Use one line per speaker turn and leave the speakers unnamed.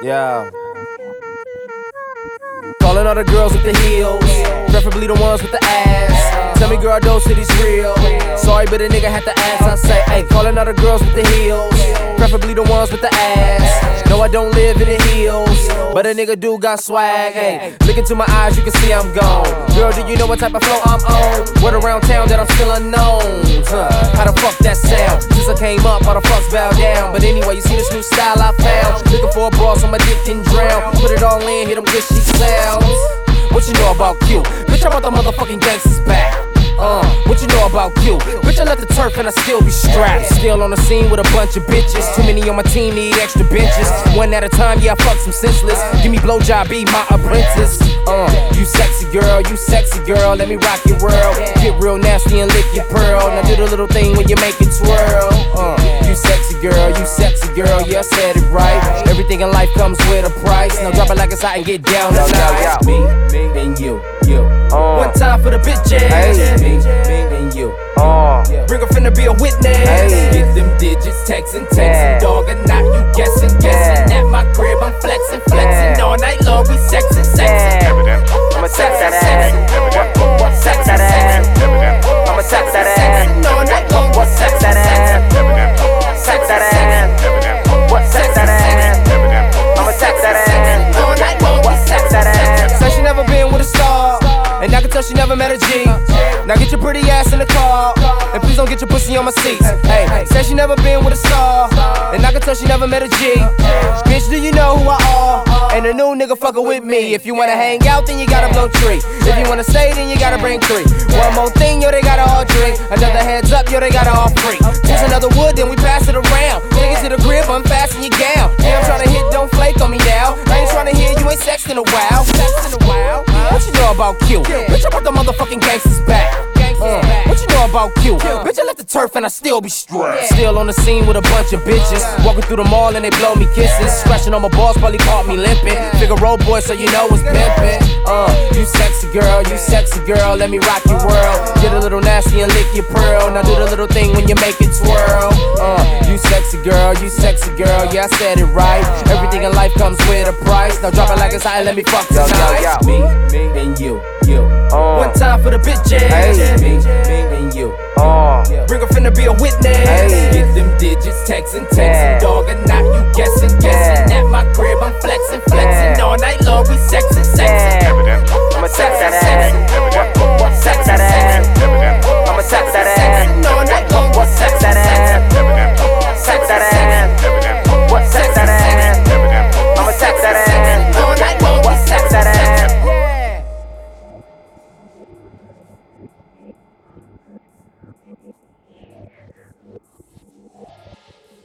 Yeah. Calling all the girls with the heels, preferably the ones with the ass. Tell me, girl, those cities real. Sorry, but a nigga had to ask. I say, hey, calling all the girls with the heels, preferably the ones with the ass. No, I don't live in the hills, but a nigga do got swag. Hey, look into my eyes, you can see I'm gone. Girl, do you know what type of flow I'm on? Word around town that I'm still unknown. How the fuck that sound? Since I came up, all the fucks bow down. But anyway, you see this new style I found. Looking for a bra so my dick can drown. Put it all in, hit them good shit sounds. What you know about Q? Bitch, I brought the motherfucking gangsters back. What you know about Q? Bitch, I left the turf and I still be strapped. Still on the scene with a bunch of bitches. Too many on my team need extra benches. One at a time, yeah, I fuck some senseless. Give me blowjob, be my apprentice. You sexy girl, let me rock your world. Get real nasty and lick your pearl. Now do the little thing when you make it twirl. You sexy girl, yeah, I said it right. Everything in life comes with a price. Now drop it like it's hot and get down tonight. Me and you. One time for the bitches. Hey. Me and you. Bring her finna be a witness. Hey. Get them digits, texting, dog, and now you guessing. At my crib, I'm flexing all night long. We sexing.
I'ma sex that ass. Sex that ass. I'ma sex that ass.
All night long.
What sex that ass? Sex that ass. What sex that ass? I'ma sex that ass.
All night long.
What sex that ass?
Said she never been with a star, and I can tell she never met a G. Now get your pretty ass in the car, and please don't get your pussy on my seats. Hey, said she never been with a star, and I can tell she never met a G. Bitch, do you know who I are? And a new nigga fuckin' with me. If you wanna hang out, then you gotta blow 3. If you wanna stay, then you gotta bring 3. One more thing, yo, they gotta all drink. Another heads up, yo, they gotta all free. Choose another wood, then we pass it around. Take it to the crib, unfasten your gown. Yeah, I'm tryna hit, don't flake on me now. I ain't tryna hear you ain't sexed in a while. What you know about Q? Bitch, I brought the motherfucking gangsters back. What you know about Q? Bitch, I left the turf and I still be strapped. Still on the scene with a bunch of bitches. Walking through the mall and they blow me kisses. Scratching on my balls, probably caught me limping. Figaro boy, so you know it's pimpin'. You sexy girl, let me rock your world. Get a little nasty and lick your pearl. Now do the little thing when you make it twirl. You sexy girl, yeah, I said it right. Everything in life comes with a price. Now drop it like it's hot and let me fuck tonight. Me and you. One time for the bitches. Hey. Me and you. Bring her finna be a witness. Hey. Get them digits, texting, dog, and now you guessing. At my crib, I'm flexing all night long. We sexing.
I'ma sex that ass.